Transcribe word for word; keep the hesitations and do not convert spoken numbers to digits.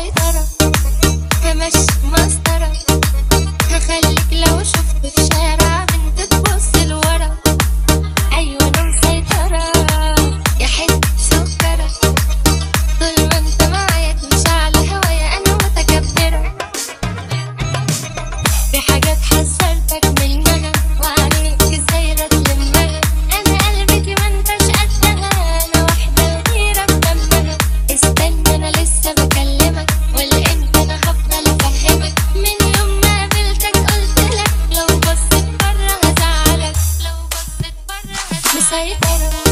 مسيطرة همشي مسطرة، هخليك لو شفت في شارع بنت تبص لورا. أيوة أنا مسيطرة يا حتة سكرة، طول ما انت معايا تمشي على هوايا أنا متكبرة. في حاجات حذرتك منها وعليك ازاي تلمها، أنا قلبتي ما انتش قدها، أنا واحدة غيرة بدمها. استنى أنا لسه بكلمك والأنت أنا هفضل أفهمك، من يوم ما قابلتك قلتلك لو بصيت برا هزعلك، لو بصيت برا هزعلك. مسيطرة